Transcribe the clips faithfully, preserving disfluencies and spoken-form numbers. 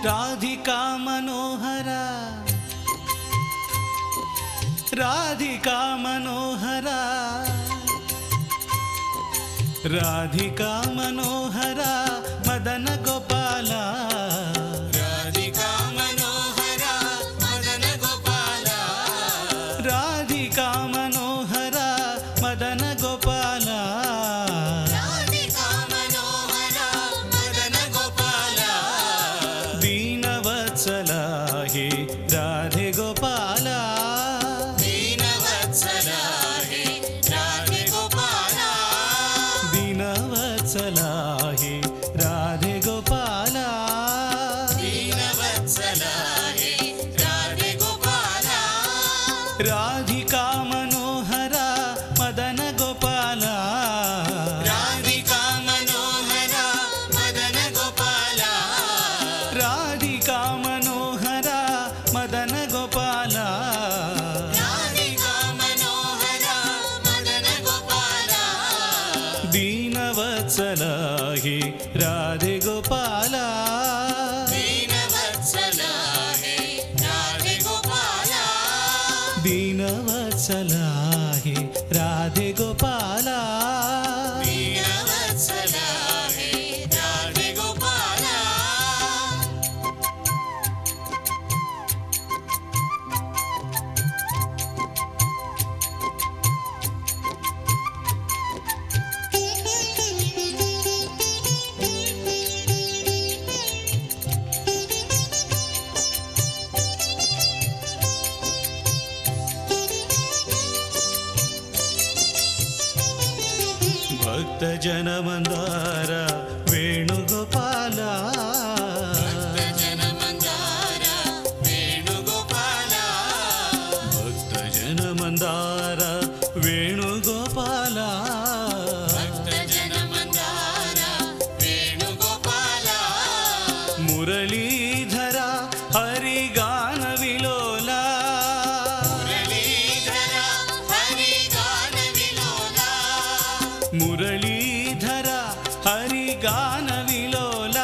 ರಾಧಿಕಾ ಮನೋಹರ ರಾಧಿಕಾ ಮನೋಹರ ರಾಧಿಕಾ ಮನೋಹರ ಮದನ ಗೋಪಾಲ ರಾಧಿಕಾ ಮನೋಹರ ಮದನ ಗೋಪಾಲ ರಾಧಿಕಾ ಮನೋಹರ ಮದನ ಗೋಪಾಲ ರಾಧಿಕಾ ಮನೋಹರ ಮದನ ಗೋಪಾಲ ದೀನವತ್ಸಲ ಹೇ ರಾಧೆ ಗೋಪಾಲ ದೀನವತ್ಸಲ ಹೇ ರಾಧೆ ಗೋಪಾಲ ದೀನವತ್ಸಲ ಹೇ ರಾಧೆ ಗೋಪಾಲ ದೀನವತ್ಸಲ ಹೇ ರಾಧೆ ಗೋಪಾಲ ರಾಧಿಕಾ ಮನೋಹರ ಮದನ ಗೋಪಾಲ ರಾಧಿಕಾ ಮನೋಹರ ಮದನ ಗೋಪಾಲ ರಾಧಿಕಾ ಮನೋಹರ ಮದನ ಗೋಪಾಲ ರಾಧಿಕಾ ಮನೋಹರ ಮದನ ಗೋಪಾಲ ದೀನವತ್ಸಲ ಹೇ ರಾಧೆ ಗೋಪಾಲ ದೀನವತ್ಸಲ ಹೇ ರಾಧೆ ಗೋಪಾಲ ದೀನವತ್ಸಲ ಹೇ ರಾಧೆ ಗೋಪಾಲ ದೀನವತ್ಸಲ ಹೇ ರಾಧೆ ಗೋಪಾಲ ಭಕ್ತ ಜನ ಮಂದಾರ ವೇಣುಗೋಪಾಲ ಜನ ಮಂದಾರ ವೇಣುಗೋಪಾಲ ಭಕ್ತ ಜನ ಮಂದಾರ ವೇಣುಗೋಪಾಲ ಭಕ್ತ ಜನ ಮಂದಾರ ವೇಣುಗೋಪಾಲ ಮುರಳೀಧರ ಹರಿಗಾನ ವಿಲೋಲ ಮುರಳೀಧರ ಹರಿಗಾನ ವಿಲೋಲ ಮುರಳೀಧರ ಹರಿಗಾನ ವಿಲೋಲ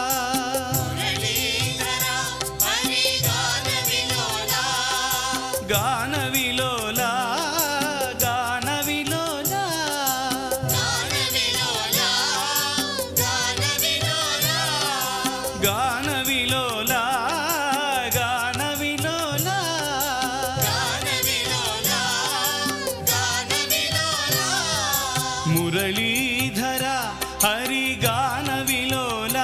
ಮುರಳೀಧರ ಹರಿಗಾನ ವಿಲೋಲ ಗಾನ ವಿಲೋಲ ಗಾನ ವಿಲೋಲ ಗಾನ ವಿಲೋಲ ಗಾನ ವಿಲೋಲ ಗಾನ ವಿಲೋಲ ಗಾನ ವಿಲೋಲ ಗಾನ ವಿಲೋಲ ಗಾನ ವಿಲೋಲ ಮುರಳೀಧರ ಹರಿಗಾನ ವಿಲೋಲ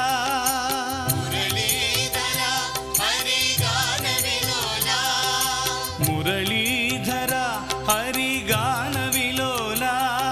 ಮುರಳೀಧರ ಹರಿಗಾನ ವಿಲೋಲ ಮುರಳೀಧರ ಹರಿಗಾನ ವಿಲೋಲ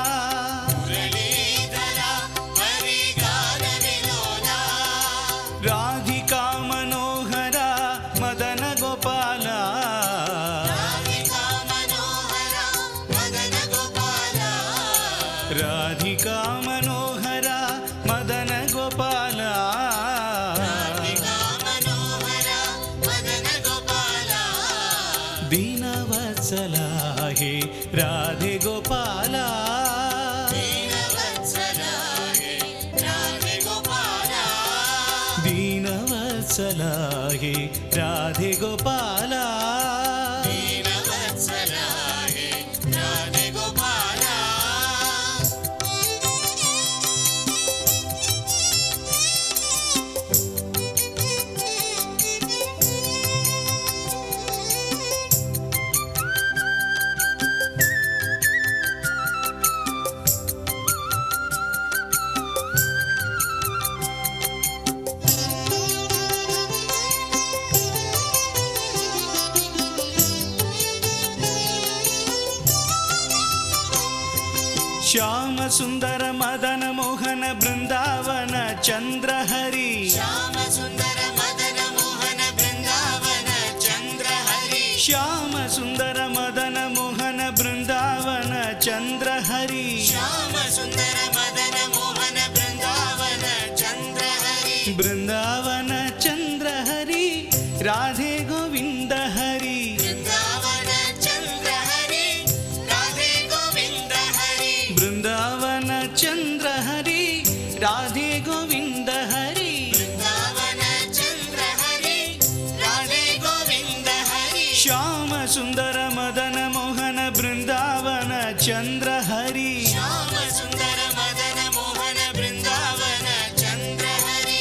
ಮುರಳೀಧರ ಹರಿಗಾನ ವಿಲೋಲ ರಾಧಿಕಾ ಮನೋಹರ ಮದನ ಗೋಪಾಲ ರಾಧಿಕಾ ಮನೋಹರ ಮದನ ಗೋಪಾಲ ರಾಧಿಕಾ ಮನೋಹರ ಮದನ ಗೋಪಾಲ ರಾಧಿಕಾ ಮನೋಹರ ಮದನ ಗೋಪಾಲ ದೀನವತ್ಸಲ ಹೇ ರಾಧೆ ಗೋಪಾಲ ದೀನವತ್ಸಲ ಹೇ ರಾಧೆ ಗೋಪಾಲ ದೀನವತ್ಸಲ ಹೇ ರಾಧೆ ಗೋಪಾಲ ದೀನವತ್ಸಲ ಹೇ ರಾಧೆ ಗೋಪಾಲ ಶ್ಯಾಮ ಸುಂದರ ಮದನ ಮೋಹನ ಬೃಂದಾವನ ಚಂದ್ರಹರಿ ಶ್ಯಾಮ ಸುಂದರ ಮದನ ಮೋಹನ ಬೃಂದಾವನ ಚಂದ್ರಹರಿ ಶ್ಯಾಮ ಸುಂದರ ಮದನ ಮೋಹನ ಬೃಂದಾವನ ಚಂದ್ರಹರಿ ಶ್ಯಾಮ ಸುಂದರ ಮದನ ಮೋಹನ ಬೃಂದಾವನ ಚಂದ್ರಹರಿ ಬೃಂದಾವನ ಚಂದ್ರಹರಿ ರಾಧೆ ಗೋವಿಂದ ಹರಿ ಬೃಂದಾವನ ಚಂದ್ರಹರಿ ರಾಧೆ ಗೋವಿಂದ ಹರಿ ಬೃಂದಾವನ ಚಂದ್ರಹರಿ ರಾಧೆ ಗೋವಿಂದ ಹರಿ ಬೃಂದಾವನ ಚಂದ್ರಹರಿ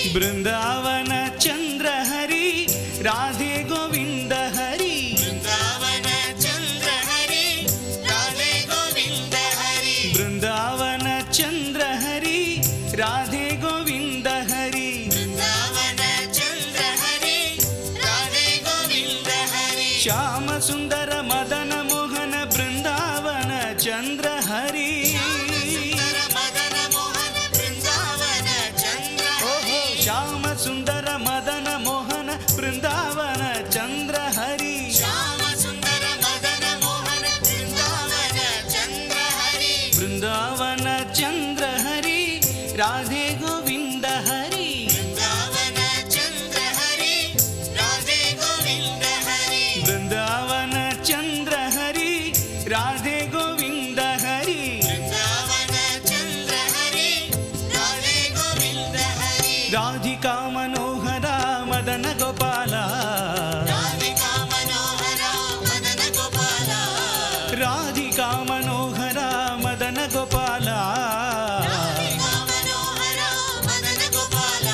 ಬೃಂದಾವನ ಚಂದ್ರ ಹರಿ ರಾಧೆ ಗೋವಿಂದ ಹರಿ ಬೃಂದಾವನ ಚಂದ್ರ ಹರಿ ರಾಧೆ ಗೋವಿಂದ ಹರಿ ಬೃಂದಾವನ ಚಂದ್ರ ಹರಿ ರಾಧೆ ಗೋವಿಂದ ಹರಿ ಬೃಂದಾವನ ಚಂದ್ರ ಹರಿ ರಾಧೆ ಗೋವಿಂದ ಹರಿ ಶ್ಯಾಮ ಸುಂದರ ಮದನ ಮೋಹನ ಬೃಂದಾವನ ಚಂದ್ರ ಹರಿ ಸುಂದರ ಮದನ ಮೋಹನ ಬೃಂದಾವನ ಚಂದ್ರ ಓಹೋ ಶ್ಯಾಮ ಸುಂದರ ಮದನ ಮೋಹನ ಬೃಂದಾವನ ಚಂದ್ರ ಹರಿ ಶ್ಯಾಮ ಸುಂದರ ಮದನ ಮೋಹನ ಬೃಂದಾವನ ಚಂದ್ರ ಹರಿ ಬೃಂದಾವನ ಚಂದ್ರ ಹರಿ ರಾಧೆ ಗೋವಿಂದ ಹರಿ ಬೃಂದಾವನ ಚಂದ್ರ ಹರಿ ರಾಧೆ ಗೋವಿಂದ ಹರಿ ಬೃಂದಾವನ ಚಂದ್ರ ಹರಿ ರಾಧೆ ಗೋವಿಂದ ಹರಿ ಬೃಂದಾವನ ಚಂದ್ರ ಹರಿ ರಾಧೆ ಗೋವಿಂದ ಹರಿ ರಾಧಿಕಾ ಮನೋಹರ ಮದನ ಗೋಪಾಲ ರಾಧಿಕಾ ಮನೋಹರ ಮದನ ಗೋಪಾಲ ರಾಧಿಕಾ ಮನೋಹರ ಮದನ ಗೋಪಾಲ ರಾಧಿಕಾ ಮನೋಹರ ಮದನ ಗೋಪಾಲ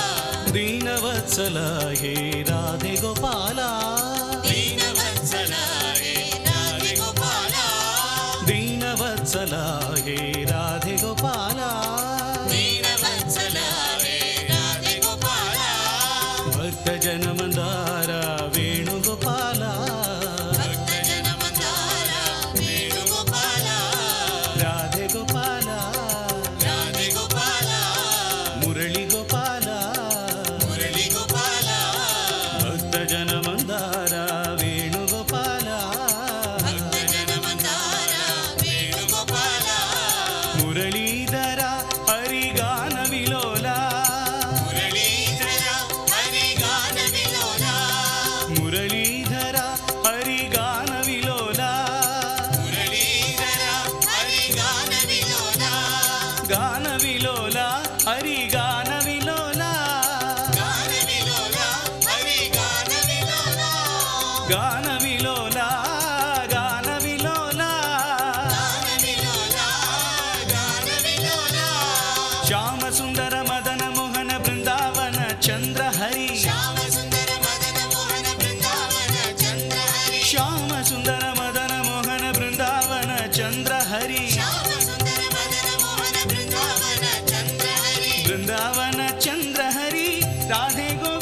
ದೀನವತ್ಸಲ ಹೇ ರಾಧೆ ಗೋಪಾಲ ದೀನವತ್ಸಲ ಹೇ ರಾಧೆ ಗೋಪಾಲ ದೀನವತ್ಸಲ ಹೇ ರಾಧೆ ಗೋಪಾಲ ದೀನವತ್ಸಲ ಹೇ ರಾಧೆ ಗೋಪಾಲ ಭಕ್ತ ಜನ ಮಂದಾರ ವೇಣುಗೋಪಾಲ ಭಕ್ತ ಜನ ಮಂದಾರ ವೇಣುಗೋಪಾಲ ರಾಧೆ ಗೋಪಾಲ ರಾಧೆ ಗೋಪಾಲ ಮುರಳಿ ಗೋಪಾಲ ಮುರಳಿ ಗೋಪಾಲ ಭಕ್ತ ಜನ ಮಂದಾರ ವೇಣುಗೋಪಾಲ ಭಕ್ತ ಜನ ಮಂದಾರ ವೇಣುಗೋಪಾಲ ಮುರಳೀಧರ ಹರಿಗಾನ ವಿಲೋಲ ಮುರಳೀಧರ ಹರಿಗಾನ ವಿಲೋಲ ಮುರಳೀಧರ ಹರಿಗಾನ ವಿಲೋಲ ಮುರಳೀಧರ ಹರಿಗಾನ ವಿಲೋಲ ಗಾನ ವಿಲೋಲ ಹರಿಗಾನ ವಿಲೋಲ ಗಾನ ವಿಲೋಲ ಹರಿಗಾನ ವಿಲೋಲ ಗಾನ ವಿಲೋಲ ಗಾನ ವಿಲೋಲ ಗಾನ ವಿಲೋಲ ಗಾನ ವಿಲೋಲ ಶ್ಯಾಮ ಸುಂದರ ಮದನ ಮೋಹನ ಬೃಂದಾವನ ಚಂದ್ರ ಹರಿ ಶ್ಯಾಮ ಸುಂದರ ಮದನ ಮೋಹನ ಬೃಂದಾವನ ಚಂದ್ರ ಹರಿ ಶ್ಯಾಮ ಸುಂದರ ಮದನ ಮೋಹನ ಬೃಂದಾವನ ಚಂದ್ರ ಹರಿ ಶ್ಯಾಮ ಸುಂದರ ಮದನ ಮೋಹನ ಬೃಂದಾವನ ಚಂದ್ರ ಹರಿ ಬೃಂದಾವನ ಚಂದ್ರ ಹರಿ ರಾಧೆ ಗೋ